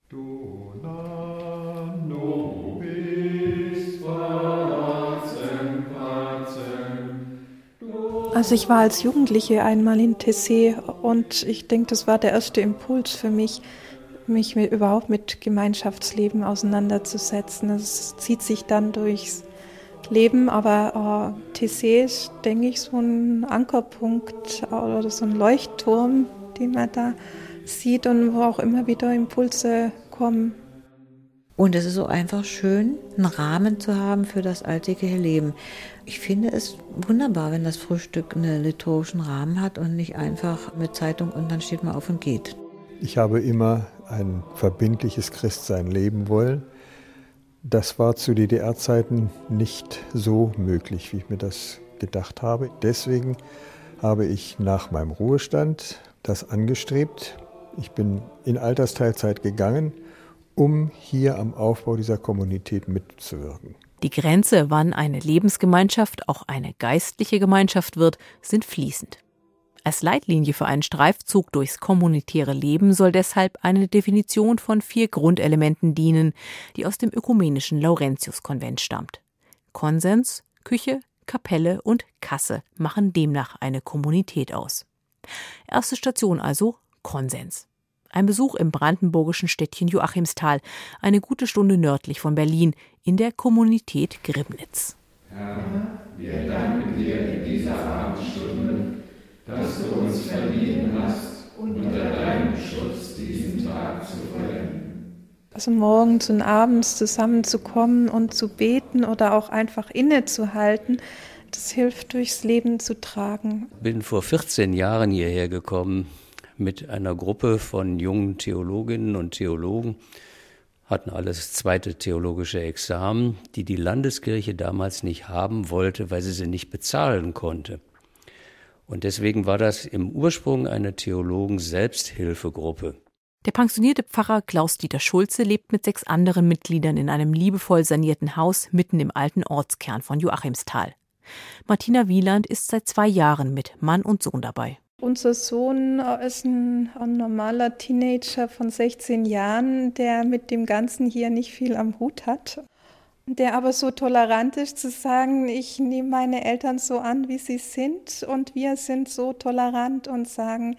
Dona nobis pacem, pacem. Also ich war als Jugendliche einmal in Tessé und ich denke, das war der erste Impuls für mich, mich überhaupt mit Gemeinschaftsleben auseinanderzusetzen. Es zieht sich dann durchs Leben, aber Tessé ist, denke ich, so ein Ankerpunkt oder so ein Leuchtturm, den man da sieht und wo auch immer wieder Impulse kommen. Und es ist so einfach schön, einen Rahmen zu haben für das alltägliche Leben. Ich finde es wunderbar, wenn das Frühstück einen liturgischen Rahmen hat und nicht einfach mit Zeitung und dann steht man auf und geht. Ich habe immer ein verbindliches Christsein leben wollen. Das war zu DDR-Zeiten nicht so möglich, wie ich mir das gedacht habe. Deswegen habe ich nach meinem Ruhestand das angestrebt. Ich bin in Altersteilzeit gegangen, um hier am Aufbau dieser Kommunität mitzuwirken. Die Grenze, wann eine Lebensgemeinschaft auch eine geistliche Gemeinschaft wird, sind fließend. Als Leitlinie für einen Streifzug durchs kommunitäre Leben soll deshalb eine Definition von 4 Grundelementen dienen, die aus dem ökumenischen Laurentius-Konvent stammt. Konsens, Küche, Kapelle und Kasse machen demnach eine Kommunität aus. Erste Station also Konsens. Ein Besuch im brandenburgischen Städtchen Joachimsthal, eine gute Stunde nördlich von Berlin, in der Kommunität Griebnitz. Herr, wir danken dir in dieser Abendstunde, dass du uns verliehen hast, unter deinem Schutz diesen Tag zu vollenden. Also morgens und abends zusammenzukommen und zu beten oder auch einfach innezuhalten, das hilft, durchs Leben zu tragen. Ich bin vor 14 Jahren hierher gekommen mit einer Gruppe von jungen Theologinnen und Theologen, hatten alles 2. theologische Examen, die die Landeskirche damals nicht haben wollte, weil sie nicht bezahlen konnte. Und deswegen war das im Ursprung eine Theologen-Selbsthilfegruppe. Der pensionierte Pfarrer Klaus-Dieter Schulze lebt mit 6 anderen Mitgliedern in einem liebevoll sanierten Haus mitten im alten Ortskern von Joachimsthal. Martina Wieland ist seit 2 Jahren mit Mann und Sohn dabei. Unser Sohn ist ein normaler Teenager von 16 Jahren, der mit dem Ganzen hier nicht viel am Hut hat. Der aber so tolerant ist zu sagen, ich nehme meine Eltern so an, wie sie sind und wir sind so tolerant und sagen,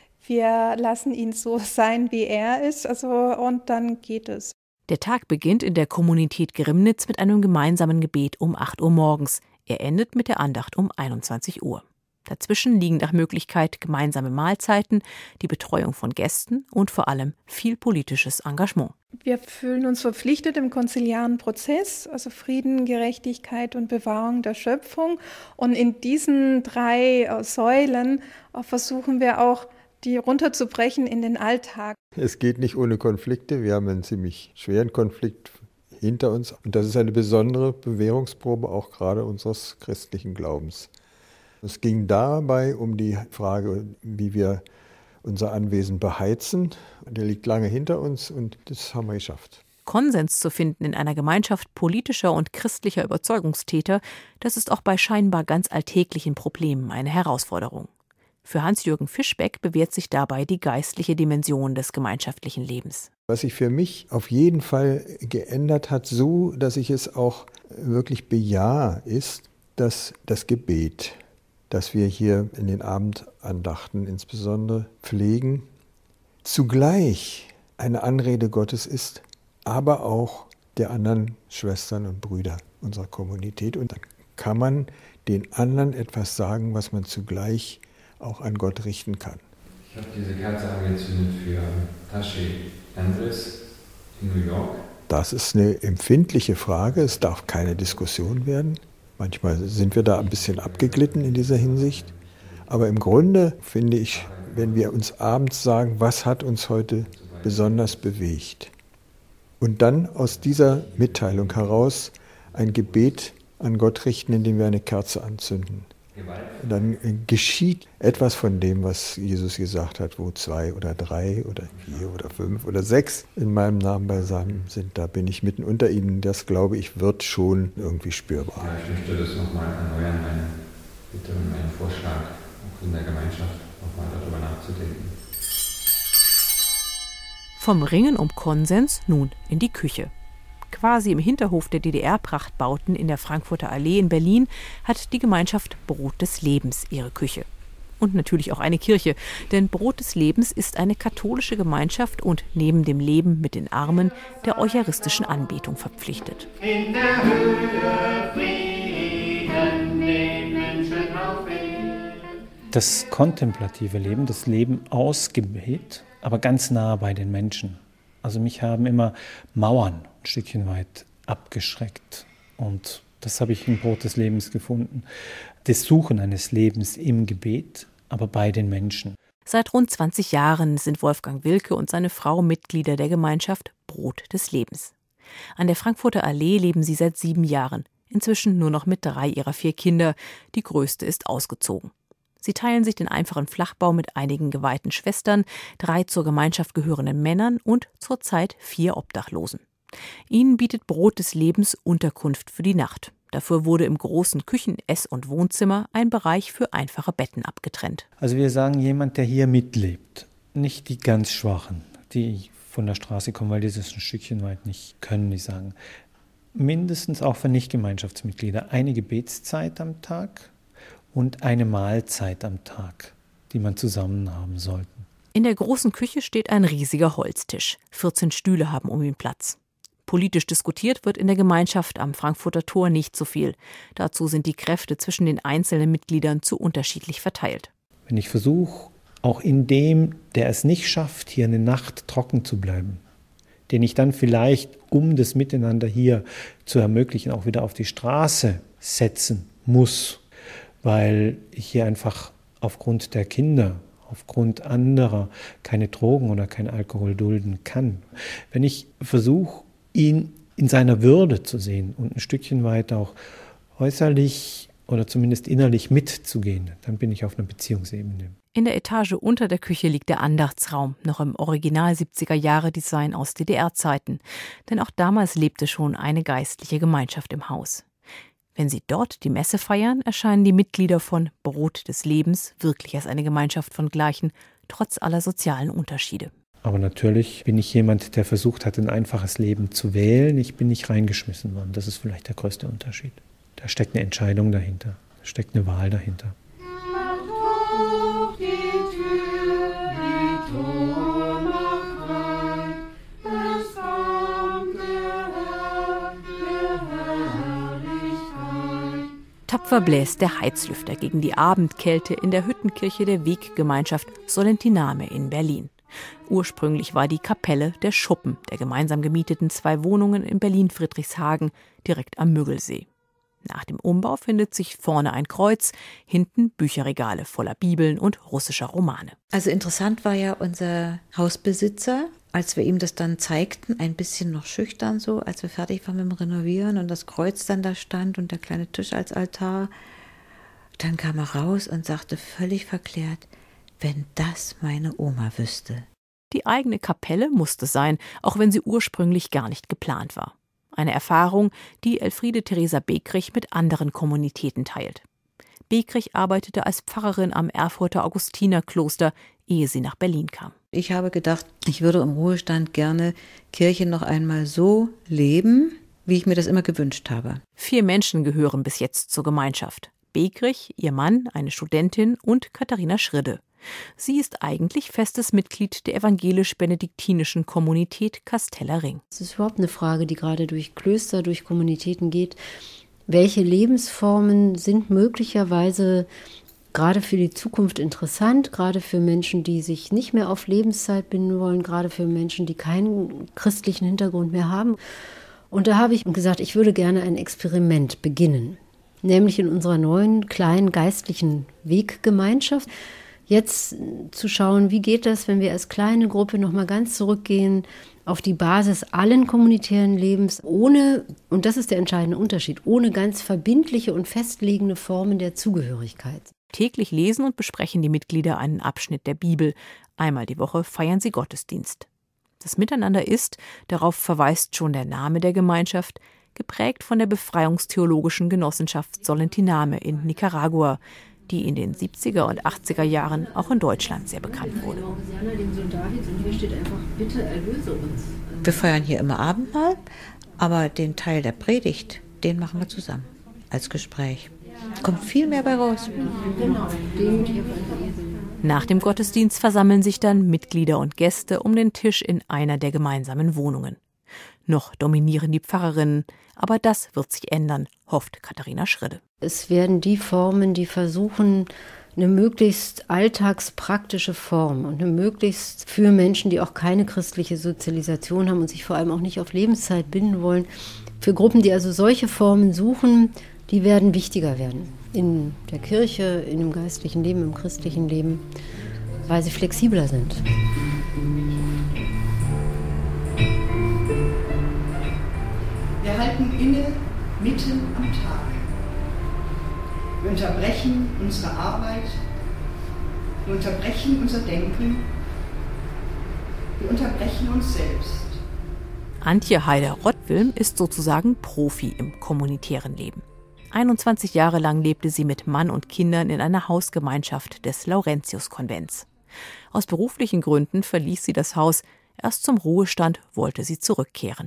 wir lassen ihn so sein, wie er ist, und dann geht es. Der Tag beginnt in der Kommunität Griebnitz mit einem gemeinsamen Gebet um 8 Uhr morgens. Er endet mit der Andacht um 21 Uhr. Dazwischen liegen nach Möglichkeit gemeinsame Mahlzeiten, die Betreuung von Gästen und vor allem viel politisches Engagement. Wir fühlen uns verpflichtet im konziliaren Prozess, also Frieden, Gerechtigkeit und Bewahrung der Schöpfung. Und in diesen 3 Säulen versuchen wir auch, die runterzubrechen in den Alltag. Es geht nicht ohne Konflikte. Wir haben einen ziemlich schweren Konflikt hinter uns. Und das ist eine besondere Bewährungsprobe auch gerade unseres christlichen Glaubens. Es ging dabei um die Frage, wie wir unser Anwesen beheizen. Der liegt lange hinter uns und das haben wir geschafft. Konsens zu finden in einer Gemeinschaft politischer und christlicher Überzeugungstäter, das ist auch bei scheinbar ganz alltäglichen Problemen eine Herausforderung. Für Hans-Jürgen Fischbeck bewährt sich dabei die geistliche Dimension des gemeinschaftlichen Lebens. Was sich für mich auf jeden Fall geändert hat, so dass ich es auch wirklich bejahe, ist, dass das Gebet, das wir hier in den Abendandachten insbesondere pflegen, zugleich eine Anrede Gottes ist, aber auch der anderen Schwestern und Brüder unserer Kommunität. Und dann kann man den anderen etwas sagen, was man zugleich auch an Gott richten kann. Ich habe diese Kerze angezündet für Tashi Andres in New York. Das ist eine empfindliche Frage, es darf keine Diskussion werden. Manchmal sind wir da ein bisschen abgeglitten in dieser Hinsicht. Aber im Grunde finde ich, wenn wir uns abends sagen, was hat uns heute besonders bewegt? Und dann aus dieser Mitteilung heraus ein Gebet an Gott richten, indem wir eine Kerze anzünden. Und dann geschieht etwas von dem, was Jesus gesagt hat, wo 2 oder 3 oder 4 oder 5 oder 6 in meinem Namen beisammen sind. Da bin ich mitten unter ihnen. Das, glaube ich, wird schon irgendwie spürbar. Ja, ich möchte das nochmal erneuern, meine Bitte und meinen Vorschlag, auch in der Gemeinschaft nochmal darüber nachzudenken. Vom Ringen um Konsens nun in die Küche. Quasi im Hinterhof der DDR-Prachtbauten in der Frankfurter Allee in Berlin hat die Gemeinschaft Brot des Lebens ihre Küche. Und natürlich auch eine Kirche, denn Brot des Lebens ist eine katholische Gemeinschaft und neben dem Leben mit den Armen der eucharistischen Anbetung verpflichtet. In der Höhe Frieden den Menschen auf Erden. Das kontemplative Leben, das Leben aus Gebet, aber ganz nah bei den Menschen. Also mich haben immer Mauern ein Stückchen weit abgeschreckt. Und das habe ich im Brot des Lebens gefunden. Das Suchen eines Lebens im Gebet, aber bei den Menschen. Seit rund 20 Jahren sind Wolfgang Wilke und seine Frau Mitglieder der Gemeinschaft Brot des Lebens. An der Frankfurter Allee leben sie seit 7 Jahren, inzwischen nur noch mit 3 ihrer 4 Kinder. Die größte ist ausgezogen. Sie teilen sich den einfachen Flachbau mit einigen geweihten Schwestern, 3 zur Gemeinschaft gehörenden Männern und zurzeit 4 Obdachlosen. Ihnen bietet Brot des Lebens Unterkunft für die Nacht. Dafür wurde im großen Küchen-, Ess- und Wohnzimmer ein Bereich für einfache Betten abgetrennt. Also wir sagen, jemand, der hier mitlebt, nicht die ganz Schwachen, die von der Straße kommen, weil die das ein Stückchen weit nicht können, die sagen, mindestens auch für Nicht-Gemeinschaftsmitglieder eine Gebetszeit am Tag und eine Mahlzeit am Tag, die man zusammen haben sollte. In der großen Küche steht ein riesiger Holztisch. 14 Stühle haben um ihn Platz. Politisch diskutiert wird in der Gemeinschaft am Frankfurter Tor nicht so viel. Dazu sind die Kräfte zwischen den einzelnen Mitgliedern zu unterschiedlich verteilt. Wenn ich versuche, auch in dem, der es nicht schafft, hier eine Nacht trocken zu bleiben, den ich dann vielleicht, um das Miteinander hier zu ermöglichen, auch wieder auf die Straße setzen muss, weil ich hier einfach aufgrund der Kinder, aufgrund anderer keine Drogen oder kein Alkohol dulden kann. Wenn ich versuche, ihn in seiner Würde zu sehen und ein Stückchen weit auch äußerlich oder zumindest innerlich mitzugehen, dann bin ich auf einer Beziehungsebene. In der Etage unter der Küche liegt der Andachtsraum, noch im Original 70er-Jahre-Design aus DDR-Zeiten. Denn auch damals lebte schon eine geistliche Gemeinschaft im Haus. Wenn sie dort die Messe feiern, erscheinen die Mitglieder von Brot des Lebens wirklich als eine Gemeinschaft von Gleichen, trotz aller sozialen Unterschiede. Aber natürlich bin ich jemand, der versucht hat, ein einfaches Leben zu wählen. Ich bin nicht reingeschmissen worden. Das ist vielleicht der größte Unterschied. Da steckt eine Entscheidung dahinter. Da steckt eine Wahl dahinter. Tapfer bläst der Heizlüfter gegen die Abendkälte in der Hüttenkirche der Weggemeinschaft Solentiname in Berlin. Ursprünglich war die Kapelle der Schuppen der gemeinsam gemieteten 2 Wohnungen in Berlin-Friedrichshagen, direkt am Müggelsee. Nach dem Umbau findet sich vorne ein Kreuz, hinten Bücherregale voller Bibeln und russischer Romane. Also interessant war ja unser Hausbesitzer, als wir ihm das dann zeigten, ein bisschen noch schüchtern so, als wir fertig waren mit dem Renovieren und das Kreuz dann da stand und der kleine Tisch als Altar. Dann kam er raus und sagte völlig verklärt, wenn das meine Oma wüsste. Die eigene Kapelle musste sein, auch wenn sie ursprünglich gar nicht geplant war. Eine Erfahrung, die Elfriede Theresa Bekrich mit anderen Kommunitäten teilt. Bekrich arbeitete als Pfarrerin am Erfurter Augustinerkloster, ehe sie nach Berlin kam. Ich habe gedacht, ich würde im Ruhestand gerne Kirche noch einmal so leben, wie ich mir das immer gewünscht habe. 4 Menschen gehören bis jetzt zur Gemeinschaft. Bekrich, ihr Mann, eine Studentin und Katharina Schridde. Sie ist eigentlich festes Mitglied der evangelisch-benediktinischen Kommunität Kasteller Ring. Es ist überhaupt eine Frage, die gerade durch Klöster, durch Kommunitäten geht. Welche Lebensformen sind möglicherweise gerade für die Zukunft interessant, gerade für Menschen, die sich nicht mehr auf Lebenszeit binden wollen, gerade für Menschen, die keinen christlichen Hintergrund mehr haben. Und da habe ich gesagt, ich würde gerne ein Experiment beginnen, nämlich in unserer neuen kleinen geistlichen Weggemeinschaft. Jetzt zu schauen, wie geht das, wenn wir als kleine Gruppe nochmal ganz zurückgehen auf die Basis allen kommunitären Lebens, ohne, und das ist der entscheidende Unterschied, ohne ganz verbindliche und festlegende Formen der Zugehörigkeit. Täglich lesen und besprechen die Mitglieder einen Abschnitt der Bibel. Einmal die Woche feiern sie Gottesdienst. Das Miteinander ist, darauf verweist schon der Name der Gemeinschaft, geprägt von der befreiungstheologischen Genossenschaft Solentiname in Nicaragua, die in den 70er und 80er Jahren auch in Deutschland sehr bekannt wurde. Wir feiern hier immer Abendmahl, aber den Teil der Predigt, den machen wir zusammen als Gespräch. Kommt viel mehr bei raus. Nach dem Gottesdienst versammeln sich dann Mitglieder und Gäste um den Tisch in einer der gemeinsamen Wohnungen. Noch dominieren die Pfarrerinnen, aber das wird sich ändern, hofft Katharina Schridde. Es werden die Formen, die versuchen, eine möglichst alltagspraktische Form und eine möglichst für Menschen, die auch keine christliche Sozialisation haben und sich vor allem auch nicht auf Lebenszeit binden wollen, für Gruppen, die also solche Formen suchen, die werden wichtiger werden. In der Kirche, in dem geistlichen Leben, im christlichen Leben, weil sie flexibler sind. Wir halten inne mitten am Tag. Wir unterbrechen unsere Arbeit, wir unterbrechen unser Denken, wir unterbrechen uns selbst. Antje Heider-Rottwilm ist sozusagen Profi im kommunitären Leben. 21 Jahre lang lebte sie mit Mann und Kindern in einer Hausgemeinschaft des Laurentius-Konvents. Aus beruflichen Gründen verließ sie das Haus. Erst zum Ruhestand wollte sie zurückkehren.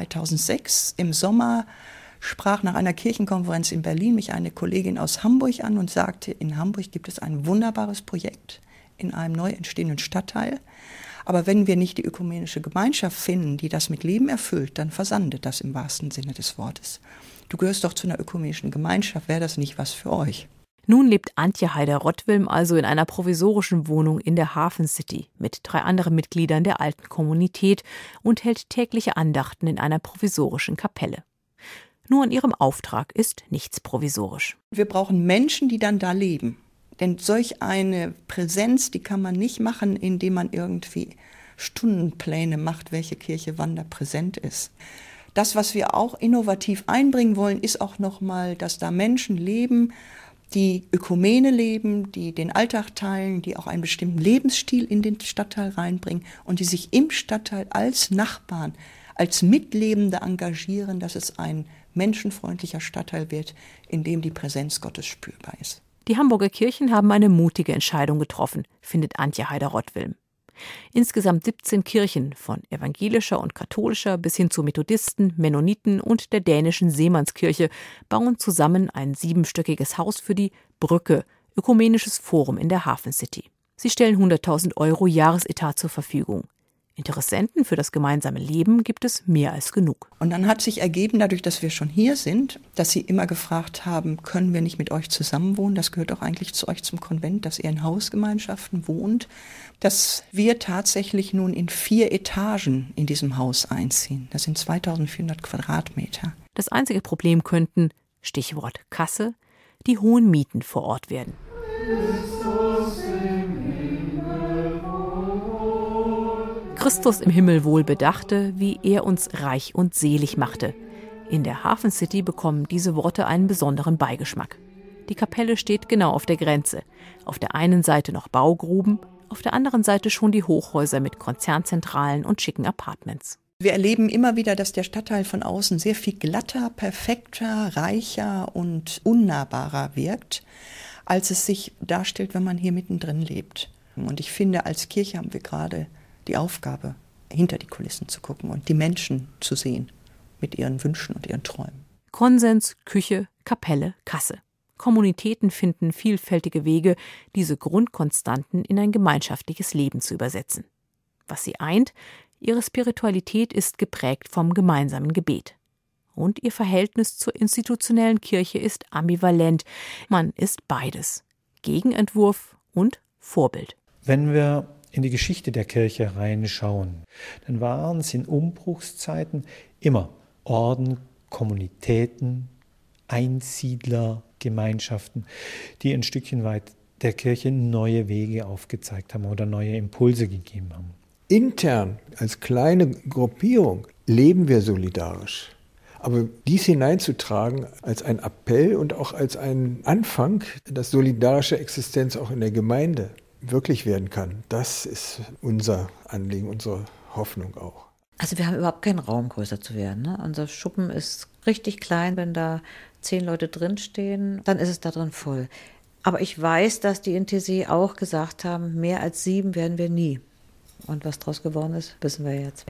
2006 im Sommer sprach nach einer Kirchenkonferenz in Berlin mich eine Kollegin aus Hamburg an und sagte, in Hamburg gibt es ein wunderbares Projekt in einem neu entstehenden Stadtteil. Aber wenn wir nicht die ökumenische Gemeinschaft finden, die das mit Leben erfüllt, dann versandet das im wahrsten Sinne des Wortes. Du gehörst doch zu einer ökumenischen Gemeinschaft, wäre das nicht was für euch? Nun lebt Antje Heider-Rottwilm also in einer provisorischen Wohnung in der Hafen City mit 3 anderen Mitgliedern der alten Kommunität und hält tägliche Andachten in einer provisorischen Kapelle. Nur in ihrem Auftrag ist nichts provisorisch. Wir brauchen Menschen, die dann da leben. Denn solch eine Präsenz, die kann man nicht machen, indem man irgendwie Stundenpläne macht, welche Kirche wann da präsent ist. Das, was wir auch innovativ einbringen wollen, ist auch nochmal, dass da Menschen leben, die Ökumene leben, die den Alltag teilen, die auch einen bestimmten Lebensstil in den Stadtteil reinbringen und die sich im Stadtteil als Nachbarn, als Mitlebende engagieren, dass es ein menschenfreundlicher Stadtteil wird, in dem die Präsenz Gottes spürbar ist. Die Hamburger Kirchen haben eine mutige Entscheidung getroffen, findet Antje Heider-Rottwilm. Insgesamt 17 Kirchen, von evangelischer und katholischer bis hin zu Methodisten, Mennoniten und der dänischen Seemannskirche, bauen zusammen ein 7-stöckiges Haus für die Brücke, ökumenisches Forum in der Hafen City. Sie stellen 100.000 € Jahresetat zur Verfügung. Interessenten für das gemeinsame Leben gibt es mehr als genug. Und dann hat sich ergeben, dadurch, dass wir schon hier sind, dass sie immer gefragt haben, können wir nicht mit euch zusammenwohnen? Das gehört doch eigentlich zu euch zum Konvent, dass ihr in Hausgemeinschaften wohnt. Dass wir tatsächlich nun in 4 Etagen in diesem Haus einziehen. Das sind 2400 Quadratmeter. Das einzige Problem könnten, Stichwort Kasse, die hohen Mieten vor Ort werden. Christus im Himmel wohl bedachte, wie er uns reich und selig machte. In der Hafen City bekommen diese Worte einen besonderen Beigeschmack. Die Kapelle steht genau auf der Grenze. Auf der einen Seite noch Baugruben, auf der anderen Seite schon die Hochhäuser mit Konzernzentralen und schicken Apartments. Wir erleben immer wieder, dass der Stadtteil von außen sehr viel glatter, perfekter, reicher und unnahbarer wirkt, als es sich darstellt, wenn man hier mittendrin lebt. Und ich finde, als Kirche haben wir gerade die Aufgabe, hinter die Kulissen zu gucken und die Menschen zu sehen mit ihren Wünschen und ihren Träumen. Konsens, Küche, Kapelle, Kasse. Kommunitäten finden vielfältige Wege, diese Grundkonstanten in ein gemeinschaftliches Leben zu übersetzen. Was sie eint, ihre Spiritualität ist geprägt vom gemeinsamen Gebet. Und ihr Verhältnis zur institutionellen Kirche ist ambivalent. Man ist beides. Gegenentwurf und Vorbild. Wenn wir in die Geschichte der Kirche reinschauen, dann waren es in Umbruchszeiten immer Orden, Kommunitäten, Einsiedler, Gemeinschaften, die ein Stückchen weit der Kirche neue Wege aufgezeigt haben oder neue Impulse gegeben haben. Intern, als kleine Gruppierung, leben wir solidarisch. Aber dies hineinzutragen als ein Appell und auch als einen Anfang, dass solidarische Existenz auch in der Gemeinde wirklich werden kann, das ist unser Anliegen, unsere Hoffnung auch. Also wir haben überhaupt keinen Raum, größer zu werden. Ne? Unser Schuppen ist richtig klein. Wenn da 10 Leute drinstehen, dann ist es da drin voll. Aber ich weiß, dass die in Taizé auch gesagt haben, mehr als 7 werden wir nie. Und was daraus geworden ist, wissen wir jetzt.